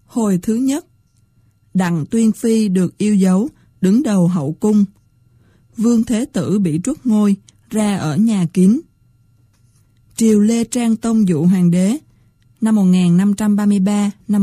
Hồi thứ nhất, Đặng Tuyên Phi được yêu dấu, đứng đầu hậu cung. Vương Thế Tử bị truất ngôi, ra ở nhà kín. Triều Lê Trang Tông dụ hoàng đế, năm 1533, năm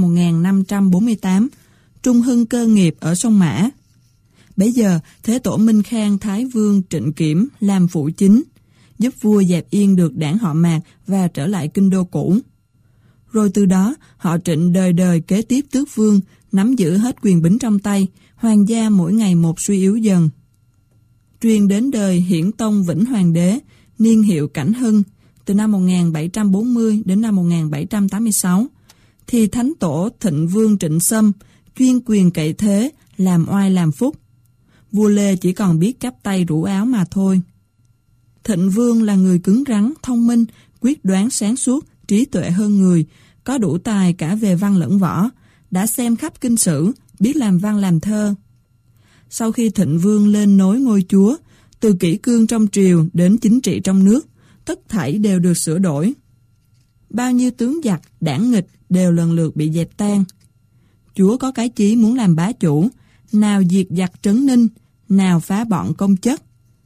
1548, trung hưng cơ nghiệp ở sông Mã. Bấy giờ, Thế Tổ Minh Khang Thái Vương Trịnh Kiểm làm phụ chính, giúp vua dẹp yên được đảng họ Mạc và trở lại kinh đô cũ. Rồi từ đó, họ Trịnh đời đời kế tiếp tước vương, nắm giữ hết quyền bính trong tay, hoàng gia mỗi ngày một suy yếu dần. Truyền đến đời Hiển Tông Vĩnh Hoàng đế, niên hiệu Cảnh Hưng, từ năm 1740 đến năm 1786, thì Thánh Tổ Thịnh Vương Trịnh Sâm chuyên quyền cậy thế, làm oai làm phúc. Vua Lê chỉ còn biết chắp tay rủ áo mà thôi. Thịnh Vương là người cứng rắn, thông minh, quyết đoán sáng suốt, trí tuệ hơn người, có đủ tài cả về văn lẫn võ, đã xem khắp kinh sử, biết làm văn làm thơ. Sau khi Thịnh Vương lên nối ngôi chúa, từ kỷ cương trong triều đến chính trị trong nước, tất thảy đều được sửa đổi. Bao nhiêu tướng giặc, đảng nghịch đều lần lượt bị dẹp tan. Chúa có cái chí muốn làm bá chủ, nào diệt giặc trấn Ninh, nào phá bọn công chất.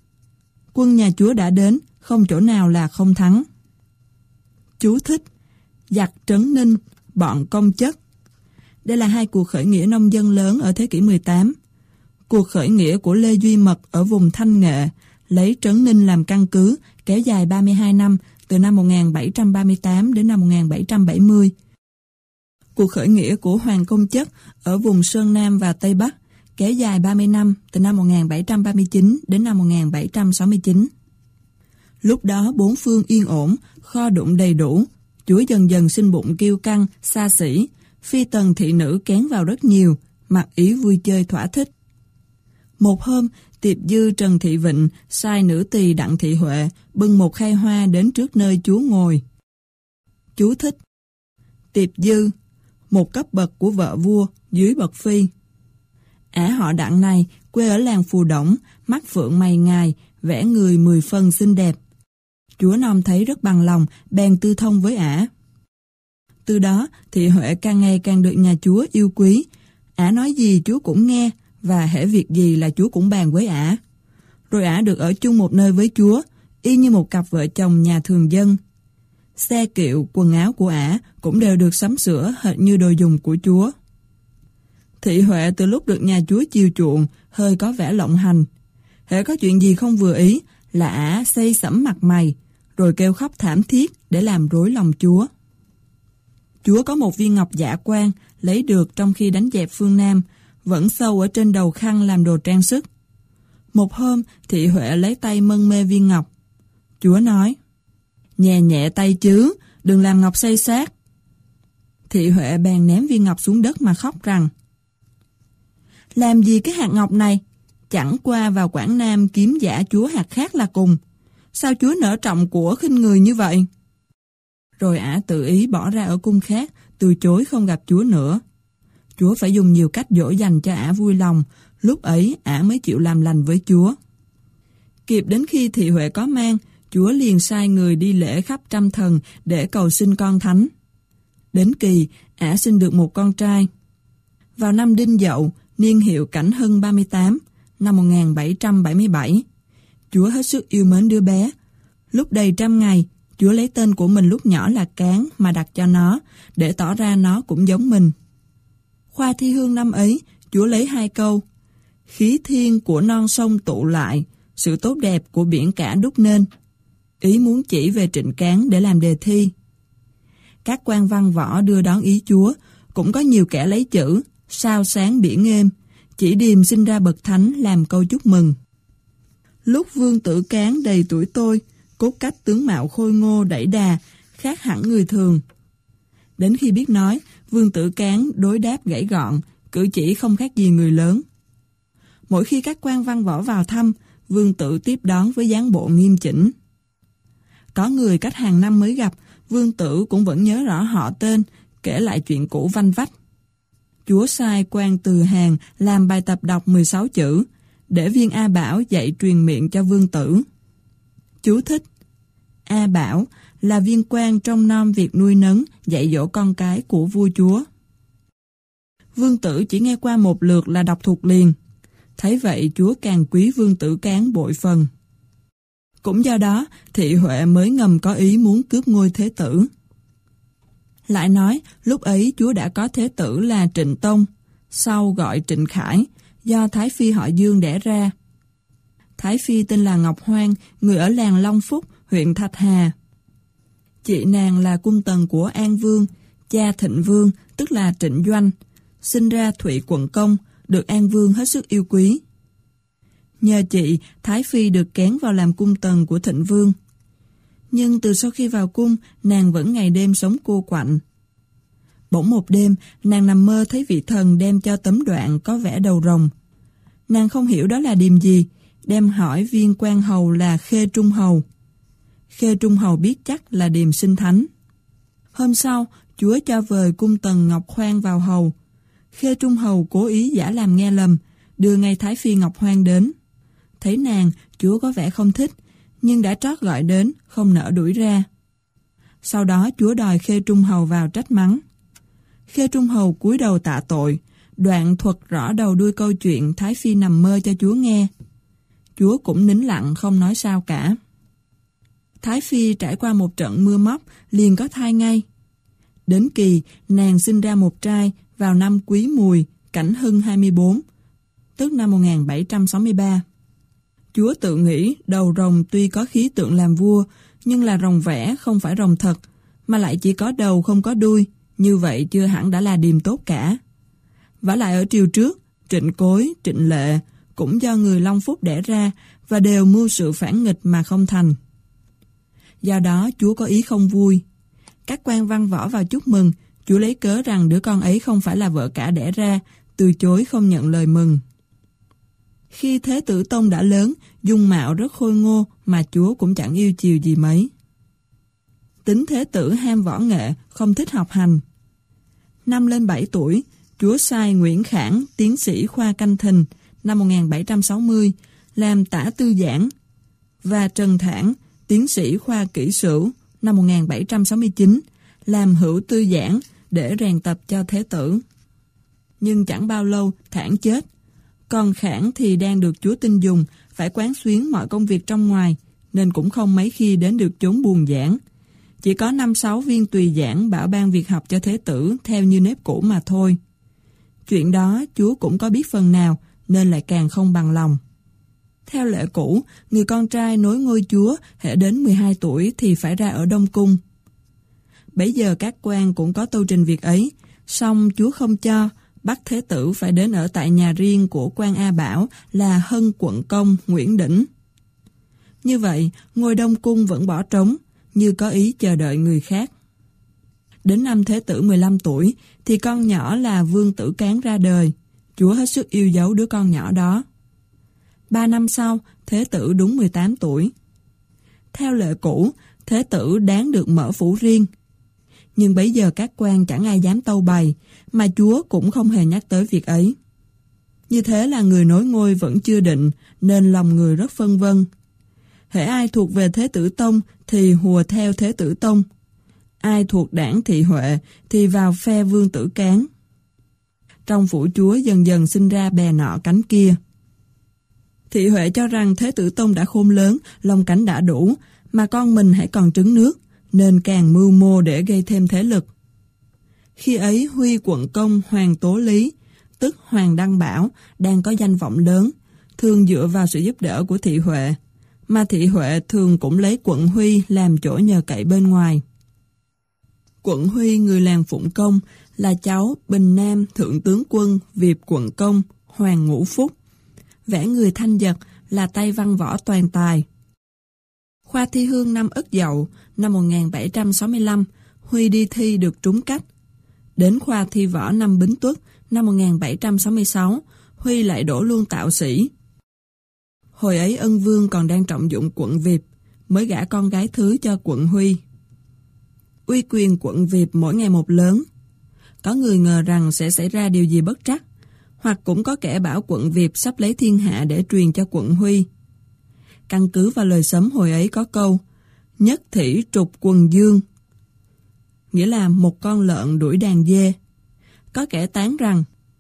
Quân nhà Chúa đã đến, không chỗ nào là không thắng. Chú thích: giặc trấn Ninh, bọn công chất. Đây là hai cuộc khởi nghĩa nông dân lớn ở thế kỷ 18. Cuộc khởi nghĩa của Lê Duy Mật ở vùng Thanh Nghệ, lấy Trấn Ninh làm căn cứ, kéo dài 32 năm, từ năm 1738 đến năm 1770. Cuộc khởi nghĩa của Hoàng Công Chất ở vùng Sơn Nam và Tây Bắc, kéo dài 30 năm, từ năm 1739 đến năm 1769. Lúc đó bốn phương yên ổn, kho đụng đầy đủ, Chúa dần dần sinh bụng kiêu căng, xa xỉ, phi tần thị nữ kén vào rất nhiều, mặc ý vui chơi thỏa thích. Một hôm, Tiệp Dư Trần Thị Vịnh sai nữ tỳ Đặng Thị Huệ bưng một khay hoa đến trước nơi Chúa ngồi. Chú thích: Tiệp Dư, một cấp bậc của vợ vua, dưới bậc phi. Ả họ Đặng này quê ở làng Phù Đổng, mắt phượng mày ngài, vẻ người 10 phần xinh đẹp. Chúa nom thấy rất bằng lòng, bèn tư thông với ả. Từ đó, Thị Huệ càng ngày càng được nhà Chúa yêu quý. Ả nói gì Chúa cũng nghe, và hễ việc gì là Chúa cũng bàn với ả. Rồi ả được ở chung một nơi với Chúa, y như một cặp vợ chồng nhà thường dân. Xe kiệu, quần áo của ả cũng đều được sắm sửa hệt như đồ dùng của Chúa. Thị Huệ từ lúc được nhà Chúa chiều chuộng, hơi có vẻ lộng hành. Hễ có chuyện gì không vừa ý là ả xây sẫm mặt mày, rồi kêu khóc thảm thiết để làm rối lòng Chúa. Chúa có một viên ngọc dạ quang lấy được trong khi đánh dẹp phương Nam, vẫn sâu ở trên đầu khăn làm đồ trang sức. Một hôm, Thị Huệ lấy tay mân mê viên ngọc. Chúa nói: nhẹ nhẹ tay chứ, đừng làm ngọc xây xác. Thị Huệ bèn ném viên ngọc xuống đất mà khóc rằng: làm gì cái hạt ngọc này? Chẳng qua vào Quảng Nam kiếm giả Chúa hạt khác là cùng. Sao Chúa nỡ trọng của khinh người như vậy? Rồi ả tự ý bỏ ra ở cung khác, từ chối không gặp Chúa nữa. Chúa phải dùng nhiều cách dỗ dành cho ả vui lòng, lúc ấy ả mới chịu làm lành với Chúa. Kịp đến khi Thị Huệ có mang, Chúa liền sai người đi lễ khắp trăm thần để cầu xin con thánh. Đến kỳ, ả sinh được một con trai. Vào năm Đinh Dậu, niên hiệu Cảnh Hưng 38, năm 1777, Chúa hết sức yêu mến đứa bé. Lúc đầy 100 ngày, Chúa lấy tên của mình lúc nhỏ là Cán mà đặt cho nó, để tỏ ra nó cũng giống mình. Khoa thi hương năm ấy, Chúa lấy 2 câu: khí thiên của non sông tụ lại, sự tốt đẹp của biển cả đúc nên. Ý muốn chỉ về Trịnh Cán để làm đề thi. Các quan văn võ đưa đón ý Chúa, cũng có nhiều kẻ lấy chữ sao sáng biển êm, chỉ điềm sinh ra bậc thánh làm câu chúc mừng. Lúc Vương Tử Cán đầy tuổi tôi, cốt cách tướng mạo khôi ngô đẩy đà, khác hẳn người thường. Đến khi biết nói, Vương Tử Cán đối đáp gãy gọn, cử chỉ không khác gì người lớn. Mỗi khi các quan văn võ vào thăm, Vương Tử tiếp đón với dáng bộ nghiêm chỉnh. Có người cách hàng năm mới gặp, Vương Tử cũng vẫn nhớ rõ họ tên, kể lại chuyện cũ vanh vách. Chúa sai quan Từ Hàng làm bài tập đọc 16 chữ, để viên A Bảo dạy truyền miệng cho Vương Tử. Chú thích: A Bảo là viên quan trong nom việc nuôi nấng, dạy dỗ con cái của vua chúa. Vương Tử chỉ nghe qua một lượt là đọc thuộc liền. Thấy vậy Chúa càng quý Vương Tử Cán bội phần. Cũng do đó, Thị Huệ mới ngầm có ý muốn cướp ngôi thế tử. Lại nói, lúc ấy Chúa đã có thế tử là Trịnh Tông, sau gọi Trịnh Khải, do Thái Phi họ Dương đẻ ra. Thái Phi tên là Ngọc Hoang, người ở làng Long Phúc, huyện Thạch Hà. Chị nàng là cung tần của An Vương, cha Thịnh Vương, tức là Trịnh Doanh, sinh ra Thụy Quận Công, được An Vương hết sức yêu quý. Nhờ chị, Thái Phi được kén vào làm cung tần của Thịnh Vương. Nhưng từ sau khi vào cung, nàng vẫn ngày đêm sống cô quạnh. Bỗng một đêm, nàng nằm mơ thấy vị thần đem cho tấm đoạn có vẽ đầu rồng. Nàng không hiểu đó là điềm gì, đem hỏi viên quan hầu là Khê Trung Hầu. Khê Trung Hầu biết chắc là điềm sinh thánh. Hôm sau, Chúa cho vời cung tần Ngọc Hoang vào hầu. Khê Trung Hầu cố ý giả làm nghe lầm, đưa ngay Thái Phi Ngọc Hoang đến. Thấy nàng, Chúa có vẻ không thích, nhưng đã trót gọi đến, không nỡ đuổi ra. Sau đó Chúa đòi Khê Trung Hầu vào trách mắng. Khê Trung Hầu cúi đầu tạ tội, đoạn thuật rõ đầu đuôi câu chuyện Thái Phi nằm mơ cho Chúa nghe. Chúa cũng nín lặng không nói sao cả. Thái Phi trải qua một trận mưa móc, liền có thai ngay. Đến kỳ, nàng sinh ra một trai vào năm Quý Mùi, Cảnh Hưng 24, tức năm 1763. Chúa tự nghĩ đầu rồng tuy có khí tượng làm vua, nhưng là rồng vẽ không phải rồng thật, mà lại chỉ có đầu không có đuôi, như vậy chưa hẳn đã là điềm tốt cả. Vả lại ở triều trước, Trịnh Cối, Trịnh Lệ cũng do người Long Phúc đẻ ra và đều mưu sự phản nghịch mà không thành. Do đó Chúa có ý không vui. Các quan văn võ vào chúc mừng, Chúa lấy cớ rằng đứa con ấy không phải là vợ cả đẻ ra, từ chối không nhận lời mừng. Khi Thế Tử Tông đã lớn, dung mạo rất khôi ngô mà Chúa cũng chẳng yêu chiều gì mấy. Tính Thế Tử ham võ nghệ, không thích học hành. Năm lên 7 tuổi, Chúa sai Nguyễn Khảng, tiến sĩ khoa canh thìn, năm 1760, làm tả tư giảng, và Trần Thản, tiến sĩ khoa kỹ sử, năm 1769, làm hữu tư giảng để rèn tập cho Thế Tử. Nhưng chẳng bao lâu, Thản chết. Còn Khảng thì đang được Chúa tin dùng, phải quán xuyến mọi công việc trong ngoài, nên cũng không mấy khi đến được chốn buồn giảng. Chỉ có 5-6 viên tùy giảng bảo ban việc học cho Thế Tử theo như nếp cũ mà thôi. Chuyện đó Chúa cũng có biết phần nào, nên lại càng không bằng lòng. Theo lệ cũ, người con trai nối ngôi Chúa hễ đến 12 tuổi thì phải ra ở Đông Cung. Bấy giờ các quan cũng có tâu trình việc ấy, song Chúa không cho, bắt Thế Tử phải đến ở tại nhà riêng của quan A Bảo là Hân Quận Công Nguyễn Đỉnh. Như vậy, ngôi Đông Cung vẫn bỏ trống, như có ý chờ đợi người khác. Đến năm Thế Tử 15 tuổi, thì con nhỏ là Vương Tử Cán ra đời. Chúa hết sức yêu dấu đứa con nhỏ đó. 3 năm sau, Thế Tử đúng 18 tuổi. Theo lệ cũ, Thế Tử đáng được mở phủ riêng. Nhưng bấy giờ các quan chẳng ai dám tâu bày, mà Chúa cũng không hề nhắc tới việc ấy. Như thế là người nối ngôi vẫn chưa định, nên lòng người rất phân vân. Hễ ai thuộc về Thế Tử Tông thì hùa theo Thế Tử Tông. Ai thuộc đảng Thị Huệ thì vào phe Vương Tử Cán. Trong phủ Chúa dần dần sinh ra bè nọ cánh kia. Thị Huệ cho rằng Thế Tử Tông đã khôn lớn, lòng cảnh đã đủ, mà con mình hãy còn trứng nước, nên càng mưu mô để gây thêm thế lực. Khi ấy Huy Quận Công Hoàng Tố Lý, tức Hoàng Đăng Bảo, đang có danh vọng lớn, thường dựa vào sự giúp đỡ của Thị Huệ, mà Thị Huệ thường cũng lấy Quận Huy làm chỗ nhờ cậy bên ngoài. Quận Huy người làng Phụng Công là cháu Bình Nam Thượng tướng quân Việp Quận Công Hoàng Ngũ Phúc, vẽ người thanh giật, là tay văn võ toàn tài. Khoa thi hương năm Ất Dậu, năm 1765, Huy đi thi được trúng cách. Đến khoa thi võ năm Bính Tuất, năm 1766, Huy lại đổ luôn tạo sĩ. Hồi ấy Ân Vương còn đang trọng dụng quận Việp, mới gả con gái thứ cho quận Huy. Uy quyền quận Việp mỗi ngày một lớn. Có người ngờ rằng sẽ xảy ra điều gì bất trắc, hoặc cũng có kẻ bảo quận Việp sắp lấy thiên hạ để truyền cho quận Huy. Căn cứ vào lời sấm hồi ấy có câu nhất thỉ trục quần dương, nghĩa là một con lợn đuổi đàn dê. Có kẻ tán rằng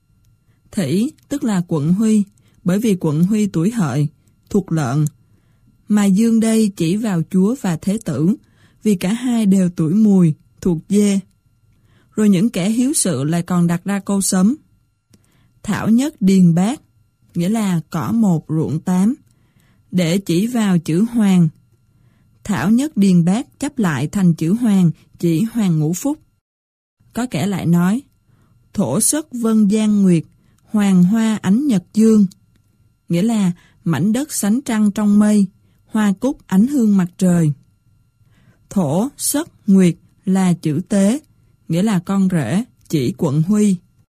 Thỷ tức là quận Huy, bởi vì quận Huy tuổi Hợi, thuộc Lợn. Mà Dương đây chỉ vào chúa và thế tử, vì cả hai đều tuổi Mùi, thuộc Dê. Rồi những kẻ hiếu sự lại còn đặt ra câu sấm. Thảo nhất điền bát, nghĩa là cỏ một ruộng tám, để chỉ vào chữ Hoàng. Thảo nhất điền bát chấp lại thành chữ Hoàng, chỉ Hoàng Ngũ Phúc. Có kẻ lại nói, thổ sức vân giang nguyệt, hoàng hoa ánh nhật dương, nghĩa là mảnh đất sánh trăng trong mây, hoa cúc ánh hương mặt trời. Thổ, sức, nguyệt là chữ Tế, nghĩa là con rể, chỉ quận Huy.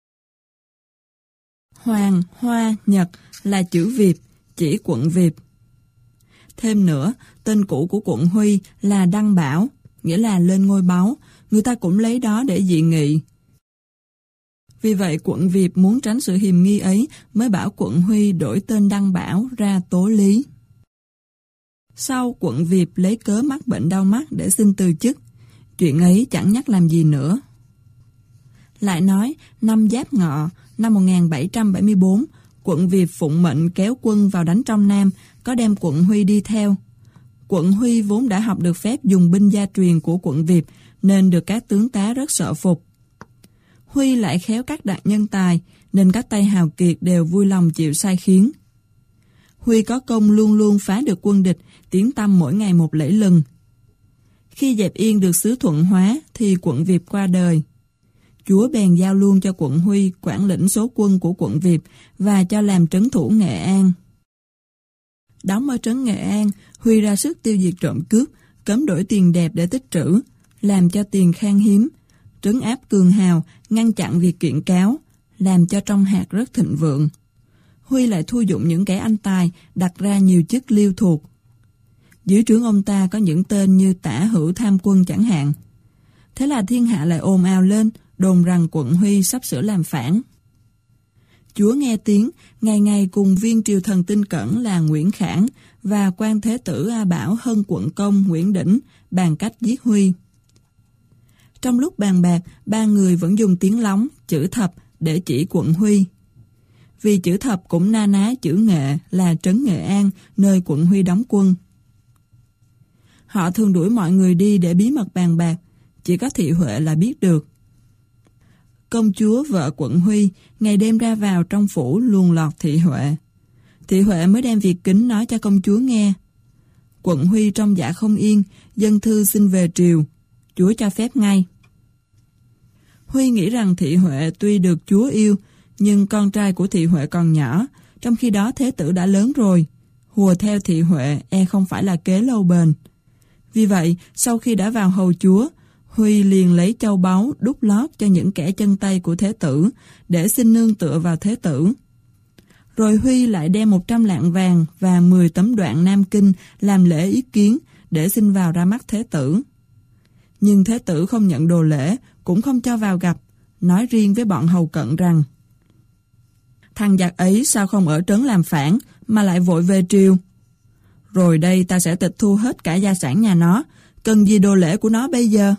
Hoàng, hoa, nhật là chữ Việp, chỉ quận Việp. Thêm nữa, tên cũ của quận Huy là Đăng Bảo, nghĩa là lên ngôi báu, người ta cũng lấy đó để dị nghị. Vì vậy quận Việp muốn tránh sự hiềm nghi ấy mới bảo quận Huy đổi tên Đăng Bảo ra Tố Lý. Sau quận Việp lấy cớ mắc bệnh đau mắt để xin từ chức, chuyện ấy chẳng nhắc làm gì nữa. Lại nói, năm Giáp Ngọ, năm 1774, quận Việp phụng mệnh kéo quân vào đánh trong Nam, có đem quận Huy đi theo. Quận Huy vốn đã học được phép dùng binh gia truyền của quận Việp, nên được các tướng tá rất sợ phục. Huy lại khéo các đạt nhân tài, nên các tay hào kiệt đều vui lòng chịu sai khiến. Huy có công luôn luôn phá được quân địch, tiếng tăm mỗi ngày một lẫy lừng. Khi dẹp yên được xứ Thuận Hóa, thì quận Việp qua đời. Chúa bèn giao luôn cho quận Huy quản lĩnh số quân của quận Việp và cho làm trấn thủ Nghệ An. Đóng ở trấn Nghệ An, Huy ra sức tiêu diệt trộm cướp, cấm đổi tiền đẹp để tích trữ, làm cho tiền khan hiếm, trấn áp cường hào, ngăn chặn việc kiện cáo, làm cho trong hạt rất thịnh vượng. Huy lại thu dụng những kẻ anh tài, đặt ra nhiều chức liêu thuộc. Dưới trướng ông ta có những tên như Tả Hữu Tham Quân chẳng hạn. Thế là thiên hạ lại ồn ào lên, đồn rằng quận Huy sắp sửa làm phản. Chúa nghe tiếng, ngày ngày cùng viên triều thần tin cẩn là Nguyễn Khảng và quan thế tử A Bảo Hân quận công Nguyễn Đỉnh bàn cách giết Huy. Trong lúc bàn bạc, ba người vẫn dùng tiếng lóng, chữ thập để chỉ quận Huy. Vì chữ thập cũng na ná chữ Nghệ là trấn Nghệ An, nơi quận Huy đóng quân. Họ thường đuổi mọi người đi để bí mật bàn bạc, chỉ có Thị Huệ là biết được. Công chúa vợ quận Huy ngày đêm ra vào trong phủ luồn lọt Thị Huệ. Thị Huệ mới đem việc kính nói cho công chúa nghe. Quận Huy trong dạ không yên, dân thư xin về triều, chúa cho phép ngay. Huy nghĩ rằng Thị Huệ tuy được chúa yêu, nhưng con trai của Thị Huệ còn nhỏ, trong khi đó thế tử đã lớn rồi. Hùa theo Thị Huệ không phải là kế lâu bền. Vì vậy, sau khi đã vào hầu chúa, Huy liền lấy châu báu đút lót cho những kẻ chân tay của thế tử, để xin nương tựa vào thế tử. Rồi Huy lại đem 100 lạng vàng và 10 tấm đoạn Nam Kinh làm lễ ý kiến, để xin vào ra mắt thế tử. Nhưng thế tử không nhận đồ lễ, cũng không cho vào gặp, nói riêng với bọn hầu cận rằng: thằng giặc ấy sao không ở trấn làm phản, mà lại vội về triều? Rồi đây ta sẽ tịch thu hết cả gia sản nhà nó, cần gì đồ lễ của nó bây giờ?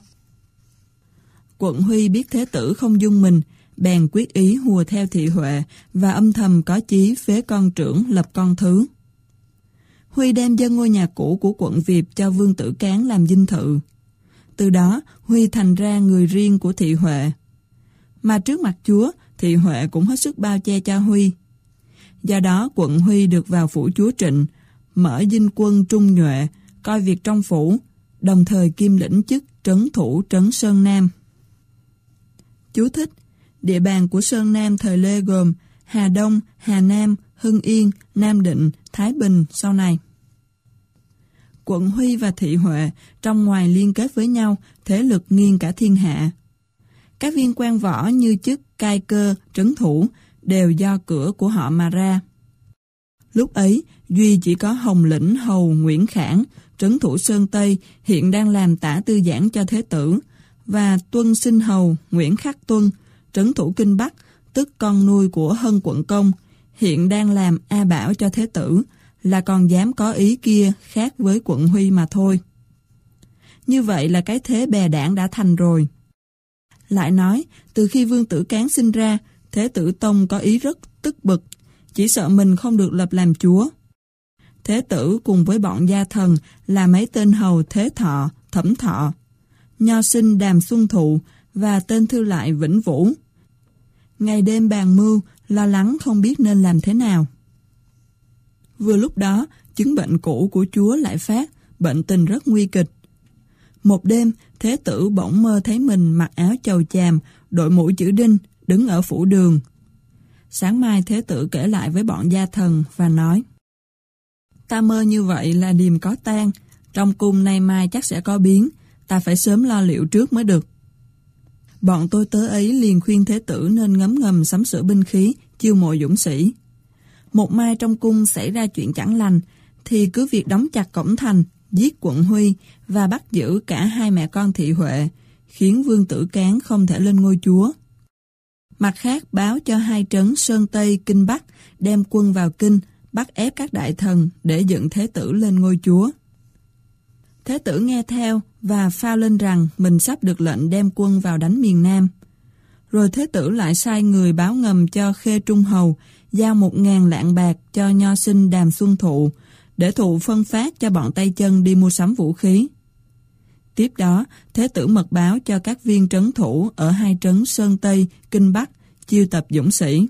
Quận Huy biết thế tử không dung mình, bèn quyết ý hùa theo Thị Huệ và âm thầm có chí phế con trưởng lập con thứ. Huy đem dâng ngôi nhà cũ của quận Việp cho Vương Tử Cán làm dinh thự. Từ đó, Huy thành ra người riêng của Thị Huệ. Mà trước mặt chúa, Thị Huệ cũng hết sức bao che cho Huy. Do đó, quận Huy được vào phủ chúa Trịnh, mở dinh quân trung nhuệ, coi việc trong phủ, đồng thời kiêm lĩnh chức trấn thủ trấn Sơn Nam. Chú thích: địa bàn của Sơn Nam thời Lê gồm Hà Đông, Hà Nam, Hưng Yên, Nam Định, Thái Bình sau này. Quận Huy và Thị Huệ trong ngoài liên kết với nhau, thế lực nghiêng cả thiên hạ. Các viên quan võ như chức cai cơ, trấn thủ đều do cửa của họ mà ra. Lúc ấy, duy chỉ có Hồng Lĩnh hầu Nguyễn Khảng, trấn thủ Sơn Tây, hiện đang làm tả tư giảng cho thế tử, và Tuân Sinh hầu Nguyễn Khắc Tuân, trấn thủ Kinh Bắc, tức con nuôi của Hân quận công, hiện đang làm A Bảo cho thế tử, là còn dám có ý kia khác với quận Huy mà thôi. Như vậy là cái thế bè đảng đã thành rồi. Lại nói, từ khi Vương Tử Cán sinh ra, Thế tử Tông có ý rất tức bực, chỉ sợ mình không được lập làm chúa. Thế tử cùng với bọn gia thần là mấy tên hầu Thế Thọ, Thẩm Thọ, nho sinh Đàm Xuân Thụ và tên thư lại Vĩnh Vũ. Ngày đêm bàn mưu, lo lắng không biết nên làm thế nào. Vừa lúc đó, chứng bệnh cũ của chúa lại phát, bệnh tình rất nguy kịch. Một đêm, Thế tử bỗng mơ thấy mình mặc áo chầu chàm, đội mũ chữ đinh, đứng ở phủ đường. Sáng mai Thế tử kể lại với bọn gia thần và nói: Ta mơ như vậy là điềm có tang, trong cung nay mai chắc sẽ có biến, ta phải sớm lo liệu trước mới được. Bọn tôi tớ ấy liền khuyên Thế tử nên ngấm ngầm sắm sửa binh khí, chiêu mộ dũng sĩ. Một mai trong cung xảy ra chuyện chẳng lành, thì cứ việc đóng chặt cổng thành, giết quận Huy và bắt giữ cả hai mẹ con Thị Huệ, khiến Vương Tử Cán không thể lên ngôi chúa. Mặt khác báo cho hai trấn Sơn Tây, Kinh Bắc đem quân vào Kinh, bắt ép các đại thần để dựng Thế tử lên ngôi chúa. Thế tử nghe theo và phao lên rằng mình sắp được lệnh đem quân vào đánh miền Nam. Rồi Thế tử lại sai người báo ngầm cho Khê Trung Hầu, giao 1.000 lạng bạc cho nho sinh Đàm Xuân Thụ, để Thụ phân phát cho bọn tay chân đi mua sắm vũ khí. Tiếp đó, Thế tử mật báo cho các viên trấn thủ ở hai trấn Sơn Tây, Kinh Bắc, chiêu tập dũng sĩ.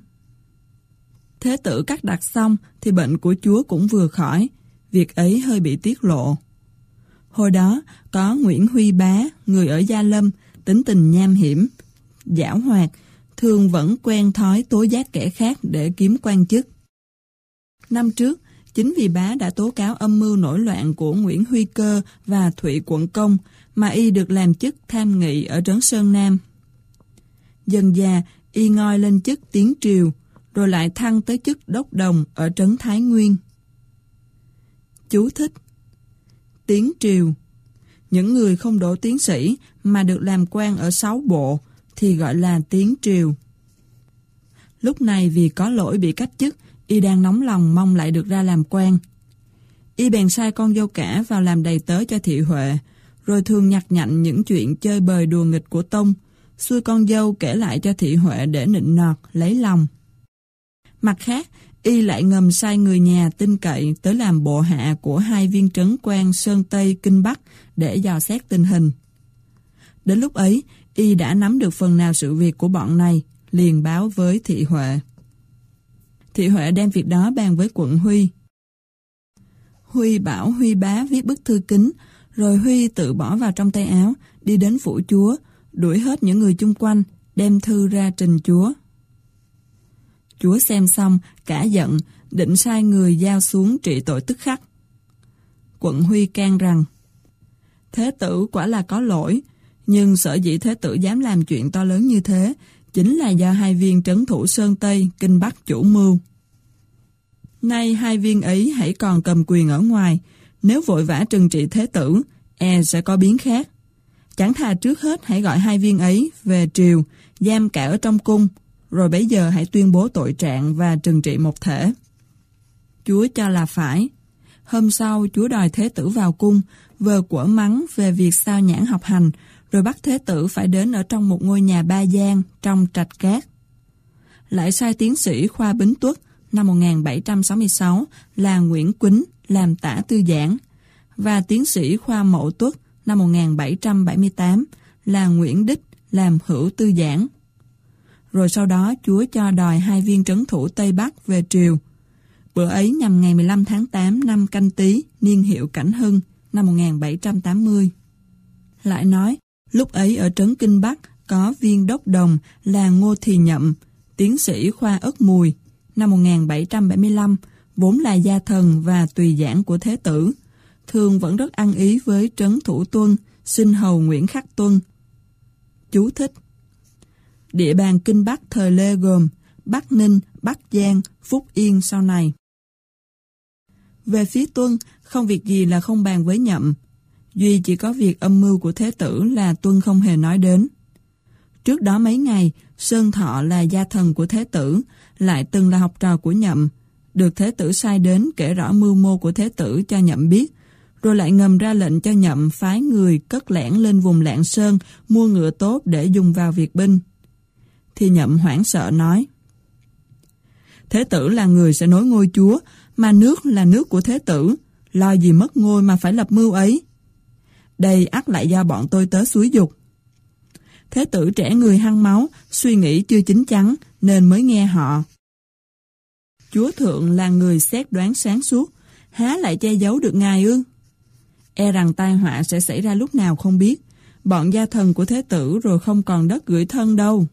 Thế tử cắt đặt xong thì bệnh của chúa cũng vừa khỏi, việc ấy hơi bị tiết lộ. Hồi đó, có Nguyễn Huy Bá, người ở Gia Lâm, tính tình nham hiểm, giảo hoạt, thường vẫn quen thói tố giác kẻ khác để kiếm quan chức. Năm trước, chính vì Bá đã tố cáo âm mưu nổi loạn của Nguyễn Huy Cơ và Thụy Quận Công mà y được làm chức tham nghị ở trấn Sơn Nam. Dần dà, y ngoi lên chức tiến triều, rồi lại thăng tới chức đốc đồng ở trấn Thái Nguyên. Chú thích: Tiến triều, những người không đỗ tiến sĩ mà được làm quan ở 6 bộ thì gọi là tiến triều. Lúc này vì có lỗi bị cách chức, y đang nóng lòng mong lại được ra làm quan. Y bèn sai con dâu cả vào làm đầy tớ cho Thị Huệ, rồi thường nhặt nhạnh những chuyện chơi bời đùa nghịch của Tông, xui con dâu kể lại cho Thị Huệ để nịnh nọt, lấy lòng. Mặt khác, y lại ngầm sai người nhà tin cậy tới làm bộ hạ của hai viên trấn quan Sơn Tây, Kinh Bắc để dò xét tình hình. Đến lúc ấy, y đã nắm được phần nào sự việc của bọn này, liền báo với Thị Huệ. Thị Huệ đem việc đó bàn với quận Huy. Huy bảo Huy Bá viết bức thư kính, rồi Huy tự bỏ vào trong tay áo, đi đến phủ chúa, đuổi hết những người chung quanh, đem thư ra trình chúa. Chúa xem xong, cả giận, định sai người giao xuống trị tội tức khắc. Quận Huy can rằng: Thế tử quả là có lỗi, nhưng sở dĩ Thế tử dám làm chuyện to lớn như thế, chính là do hai viên trấn thủ Sơn Tây, Kinh Bắc chủ mưu. Nay hai viên ấy hãy còn cầm quyền ở ngoài, nếu vội vã trừng trị Thế tử, sẽ có biến khác. Chẳng thà trước hết hãy gọi hai viên ấy về triều, giam cả ở trong cung, rồi bấy giờ hãy tuyên bố tội trạng và trừng trị một thể. Chúa cho là phải. Hôm sau, chúa đòi Thế tử vào cung, vờ quở mắng về việc sao nhãng học hành, rồi bắt Thế tử phải đến ở trong một ngôi nhà ba gian trong Trạch Cát. Lại sai tiến sĩ khoa Bính Tuất năm 1766 là Nguyễn Quýnh làm tả tư giảng, và tiến sĩ khoa Mậu Tuất năm 1778 là Nguyễn Đích làm hữu tư giảng. Rồi sau đó chúa cho đòi hai viên trấn thủ Tây Bắc về triều. Bữa ấy nhằm ngày 15 tháng 8 năm Canh Tý, niên hiệu Cảnh Hưng, năm 1780. Lại nói, lúc ấy ở trấn Kinh Bắc có viên đốc đồng là Ngô Thì Nhậm, tiến sĩ khoa Ất Mùi, năm 1775, vốn là gia thần và tùy giảng của Thế tử, thường vẫn rất ăn ý với trấn thủ Tuân, sinh hầu Nguyễn Khắc Tuân. Chú thích: Địa bàn Kinh Bắc thời Lê gồm Bắc Ninh, Bắc Giang, Phúc Yên sau này. Về phía Tuân, không việc gì là không bàn với Nhậm, duy chỉ có việc âm mưu của Thế tử là Tuân không hề nói đến. Trước đó mấy ngày, Sơn Thọ là gia thần của Thế tử, lại từng là học trò của Nhậm, được Thế tử sai đến kể rõ mưu mô của Thế tử cho Nhậm biết, rồi lại ngầm ra lệnh cho Nhậm phái người cất lẻn lên vùng Lạng Sơn mua ngựa tốt để dùng vào việc binh. Thì Nhậm hoảng sợ nói: Thế tử là người sẽ nối ngôi chúa, mà nước là nước của thế tử, lo gì mất ngôi mà phải lập mưu ấy. Đây ắt lại do bọn tôi tớ xúi giục. Thế tử trẻ người hăng máu, suy nghĩ chưa chín chắn, nên mới nghe họ. Chúa thượng là người xét đoán sáng suốt, há lại che giấu được ngài ư? E rằng tai họa sẽ xảy ra lúc nào không biết, bọn gia thần của thế tử rồi không còn đất gửi thân đâu.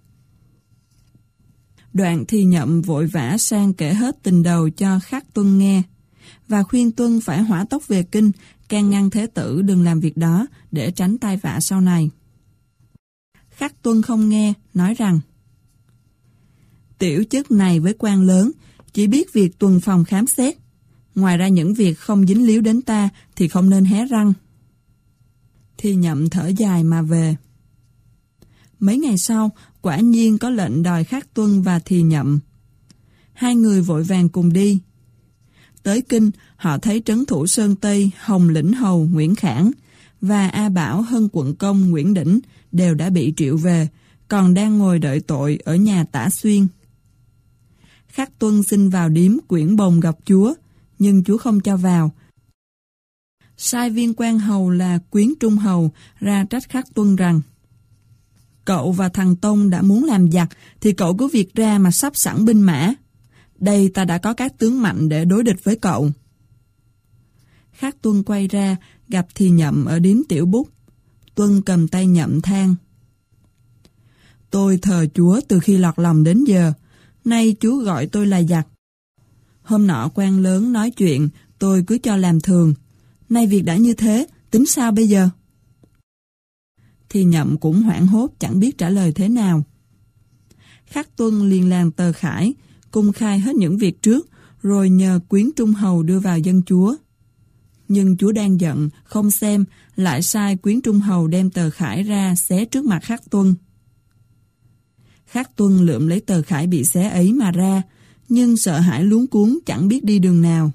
Đoạn Thì Nhậm vội vã sang kể hết tình đầu cho Khắc Tuân nghe, và khuyên Tuân phải hỏa tốc về kinh, can ngăn thế tử đừng làm việc đó để tránh tai vạ sau này. Khắc Tuân không nghe, nói rằng: tiểu chức này với quan lớn, chỉ biết việc tuần phòng khám xét. Ngoài ra những việc không dính líu đến ta thì không nên hé răng. Thì Nhậm thở dài mà về. Mấy ngày sau, quả nhiên có lệnh đòi Khắc Tuân và Thì Nhậm. Hai người vội vàng cùng đi. Tới kinh, họ thấy trấn thủ Sơn Tây Hồng Lĩnh Hầu Nguyễn Khảng và A Bảo Hân Quận Công Nguyễn Đỉnh đều đã bị triệu về, còn đang ngồi đợi tội ở nhà Tả Xuyên. Khắc Tuân xin vào điếm Quyển Bồng gặp chúa, nhưng chúa không cho vào. Sai viên quan hầu là Quyến Trung Hầu ra trách Khắc Tuân rằng: cậu và thằng Tông đã muốn làm giặc thì cậu cứ việc ra mà sắp sẵn binh mã. Đây ta đã có các tướng mạnh để đối địch với cậu. Khắc Tuân quay ra gặp Thì Nhậm ở điếm Tiểu Bút. Tuân cầm tay Nhậm than: tôi thờ chúa từ khi lọt lòng đến giờ, nay chúa gọi tôi là giặc. Hôm nọ quan lớn nói chuyện, tôi cứ cho làm thường. Nay việc đã như thế, tính sao bây giờ? Thì Nhậm cũng hoảng hốt chẳng biết trả lời thế nào. Khắc Tuân liền làm tờ khải, cung khai hết những việc trước, rồi nhờ Quyến Trung Hầu đưa vào dân chúa. Nhưng chúa đang giận, không xem, lại sai Quyến Trung Hầu đem tờ khải ra xé trước mặt Khắc Tuân. Khắc Tuân lượm lấy tờ khải bị xé ấy mà ra, nhưng sợ hãi luống cuống chẳng biết đi đường nào.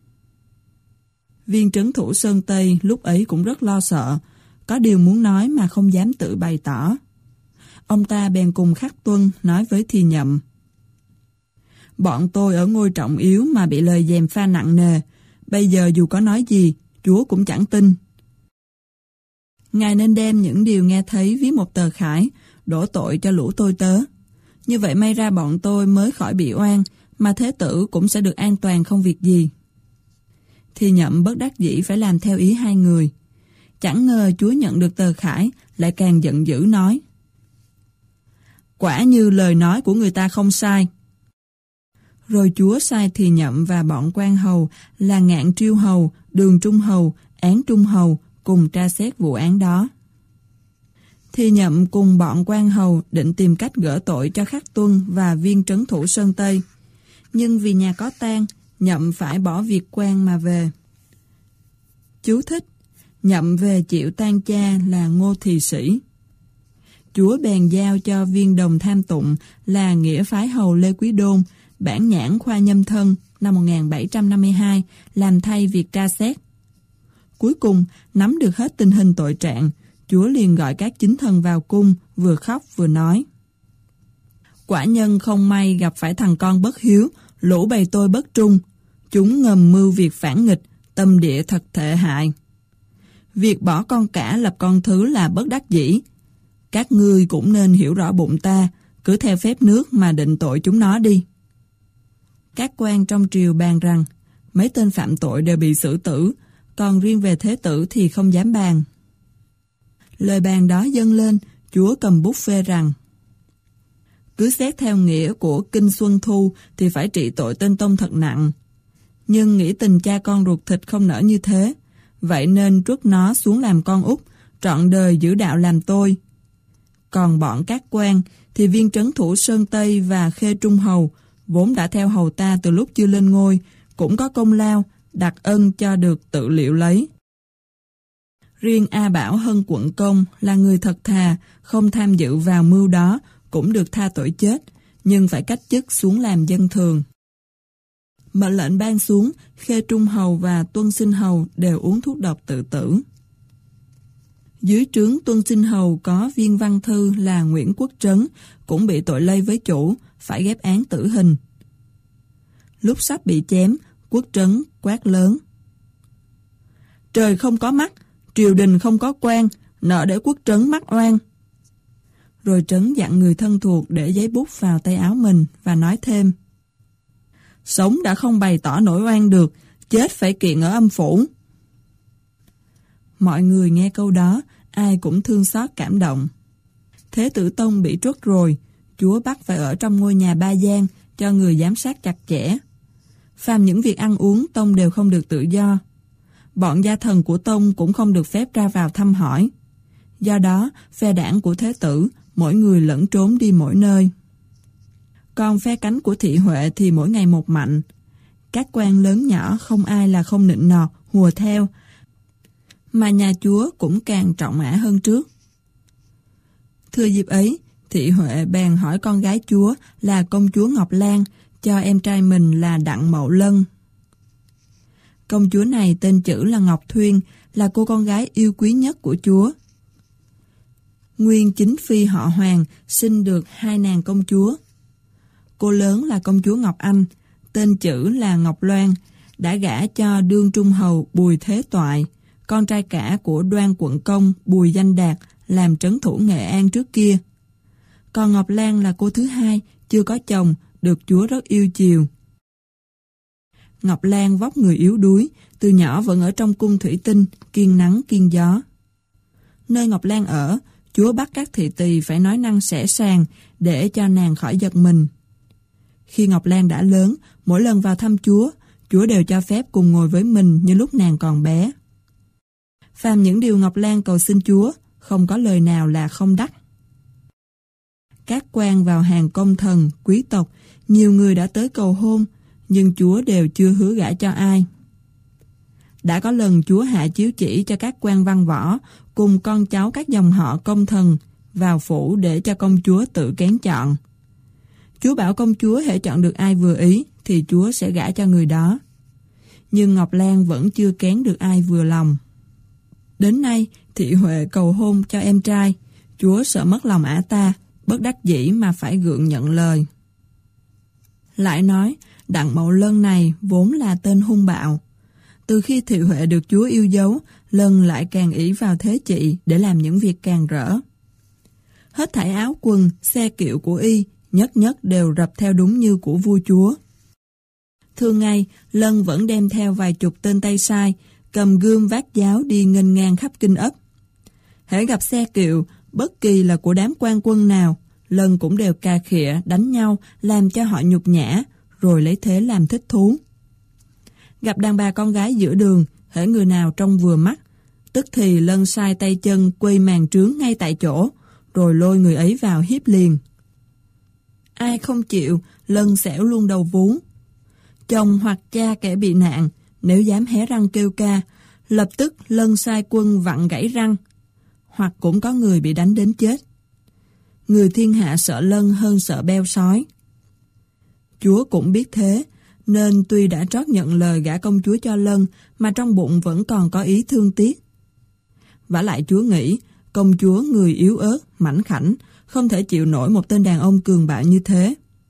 Viên trấn thủ Sơn Tây lúc ấy cũng rất lo sợ, có điều muốn nói mà không dám tự bày tỏ. Ông ta bèn cùng Khắc Tuân nói với Thì Nhậm: bọn tôi ở ngôi trọng yếu mà bị lời gièm pha nặng nề, bây giờ dù có nói gì, chúa cũng chẳng tin. Ngài nên đem những điều nghe thấy viết một tờ khải, đổ tội cho lũ tôi tớ. Như vậy may ra bọn tôi mới khỏi bị oan, mà thế tử cũng sẽ được an toàn không việc gì. Thì Nhậm bất đắc dĩ phải làm theo ý hai người. Chẳng ngờ chúa nhận được tờ khải, lại càng giận dữ nói: quả như lời nói của người ta không sai. Rồi chúa sai Thì Nhậm và bọn quan hầu là Ngạn Triêu Hầu, Đường Trung Hầu, Án Trung Hầu cùng tra xét vụ án đó. Thì Nhậm cùng bọn quan hầu định tìm cách gỡ tội cho Khắc Tuân và viên trấn thủ Sơn Tây. Nhưng vì nhà có tang, Nhậm phải bỏ việc quan mà về. Chú thích: Nhậm về chịu tang cha là Ngô Thì Sĩ. Chúa bèn giao cho viên đồng tham tụng là Nghĩa Phái Hầu Lê Quý Đôn, bản nhãn khoa nhâm thân năm 1752 làm thay việc tra xét. Cuối cùng, nắm được hết tình hình tội trạng, chúa liền gọi các chính thần vào cung, vừa khóc vừa nói: quả nhân không may gặp phải thằng con bất hiếu, lũ bầy tôi bất trung. Chúng ngầm mưu việc phản nghịch, tâm địa thật tệ hại. Việc bỏ con cả lập con thứ là bất đắc dĩ. Các ngươi cũng nên hiểu rõ bụng ta, cứ theo phép nước mà định tội chúng nó đi. Các quan trong triều bàn rằng mấy tên phạm tội đều bị xử tử, còn riêng về thế tử thì không dám bàn. Lời bàn đó dâng lên, chúa cầm bút phê rằng: cứ xét theo nghĩa của Kinh Xuân Thu thì phải trị tội tên Tông thật nặng. Nhưng nghĩ tình cha con ruột thịt không nỡ như thế, vậy nên truất nó xuống làm con út, trọn đời giữ đạo làm tôi. Còn bọn các quan thì viên trấn thủ Sơn Tây và Khê Trung Hầu vốn đã theo hầu ta từ lúc chưa lên ngôi, cũng có công lao, đặc ân cho được tự liệu lấy. Riêng A Bảo Hân Quận Công là người thật thà, không tham dự vào mưu đó, cũng được tha tội chết, nhưng phải cách chức xuống làm dân thường. Mệnh lệnh ban xuống, Khê Trung Hầu và Tuân Sinh Hầu đều uống thuốc độc tự tử. Dưới trướng Tuân Sinh Hầu có viên văn thư là Nguyễn Quốc Trấn, cũng bị tội lây với chủ, phải ghép án tử hình. lúc sắp bị chém, Quốc Trấn quát lớn: Trời không có mắt, triều đình không có quan, nợ để Quốc Trấn mắc oan. Rồi Trấn dặn người thân thuộc để giấy bút vào tay áo mình và nói thêm: Sống đã không bày tỏ nổi oan được, chết phải kiện ở âm phủ. Mọi người nghe câu đó, ai cũng thương xót cảm động. Thế Tử Tông bị truất rồi, Chúa bắt phải ở trong ngôi nhà Ba Gian, cho người giám sát chặt chẽ. Phàm những việc ăn uống, Tông đều không được tự do. Bọn gia thần của Tông cũng không được phép ra vào thăm hỏi. Do đó, phe đảng của Thế Tử, mỗi người lẫn trốn đi mỗi nơi. Còn phe cánh của Thị Huệ thì mỗi ngày một mạnh. Các quan lớn nhỏ không ai là không nịnh nọt, hùa theo, mà nhà Chúa cũng càng trọng mã hơn trước. Thừa dịp ấy, Thị Huệ bèn hỏi con gái Chúa là công chúa Ngọc Lan cho em trai mình là Đặng Mậu Lân. Công chúa này tên chữ là Ngọc Thuyên, là cô con gái yêu quý nhất của Chúa. Nguyên chính phi họ Hoàng sinh được 2 nàng công chúa. Cô lớn là công chúa Ngọc Anh, tên chữ là Ngọc Loan, đã gả cho đương trung hầu Bùi Thế Toại, con trai cả của Đoan Quận Công Bùi Danh Đạt, làm trấn thủ Nghệ An trước kia. Còn Ngọc Lan là cô thứ hai, chưa có chồng, được Chúa rất yêu chiều. Ngọc Lan vóc người yếu đuối, từ nhỏ vẫn ở trong cung thủy tinh, kiêng nắng kiêng gió. Nơi Ngọc Lan ở, Chúa bắt các thị tỳ phải nói năng sẻ sàng để cho nàng khỏi giật mình. Khi Ngọc Lan đã lớn, mỗi lần vào thăm Chúa, Chúa đều cho phép cùng ngồi với mình như lúc nàng còn bé. Phàm những điều Ngọc Lan cầu xin Chúa, không có lời nào là không đắc. Các quan vào hàng công thần, quý tộc, nhiều người đã tới cầu hôn, nhưng Chúa đều chưa hứa gả cho ai. Đã có lần Chúa hạ chiếu chỉ cho các quan văn võ cùng con cháu các dòng họ công thần vào phủ để cho công chúa tự kén chọn. Chúa bảo công chúa hễ chọn được ai vừa ý thì Chúa sẽ gả cho người đó. Nhưng Ngọc Lan vẫn chưa kén được ai vừa lòng. Đến nay, Thị Huệ cầu hôn cho em trai, Chúa sợ mất lòng ả ta, bất đắc dĩ mà phải gượng nhận lời. Lại nói, Đặng Mậu Lân này vốn là tên hung bạo. Từ khi Thị Huệ được Chúa yêu dấu, Lân lại càng ỷ vào thế chị để làm những việc càng rỡ. Hết thảy áo quần, xe kiệu của y, nhất nhất đều rập theo đúng như của vua Chúa. Thường ngày, Lân vẫn đem theo vài chục tên tay sai, cầm gươm vác giáo đi nghênh ngang khắp kinh ấp. Hễ gặp xe kiệu, bất kỳ là của đám quan quân nào, Lân cũng đều cà khịa, đánh nhau, làm cho họ nhục nhã, rồi lấy thế làm thích thú. Gặp đàn bà con gái giữa đường, hễ người nào trông vừa mắt, tức thì Lân sai tay chân quây màn trướng ngay tại chỗ, rồi lôi người ấy vào hiếp liền. Ai không chịu, Lân xẻo luôn đầu vú. Chồng hoặc cha kẻ bị nạn, nếu dám hé răng kêu ca, lập tức Lân sai quân vặn gãy răng, hoặc cũng có người bị đánh đến chết. Người thiên hạ sợ Lân hơn sợ beo sói. Chúa cũng biết thế, nên tuy đã trót nhận lời gả công chúa cho Lân, mà trong bụng vẫn còn có ý thương tiếc. Vả lại Chúa nghĩ, công chúa người yếu ớt, mảnh khảnh, không thể chịu nổi một tên đàn ông cường bạo như thế.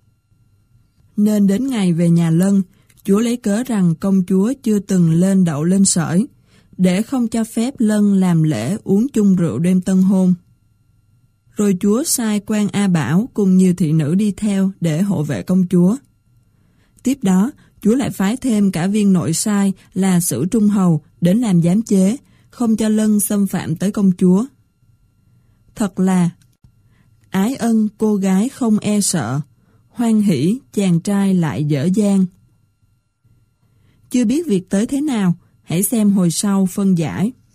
Nên đến ngày về nhà Lân, Chúa lấy cớ rằng công chúa chưa từng lên đậu lên sởi, để không cho phép Lân làm lễ uống chung rượu đêm tân hôn. Rồi Chúa sai quan A Bảo cùng nhiều thị nữ đi theo để hộ vệ công chúa. Tiếp đó, Chúa lại phái thêm cả viên nội sai là Sử Trung Hầu đến làm giám chế, không cho Lân xâm phạm tới công chúa. Thật là ái ân cô gái không e sợ, hoan hỷ chàng trai lại dở dang. Chưa biết việc tới thế nào, hãy xem hồi sau phân giải.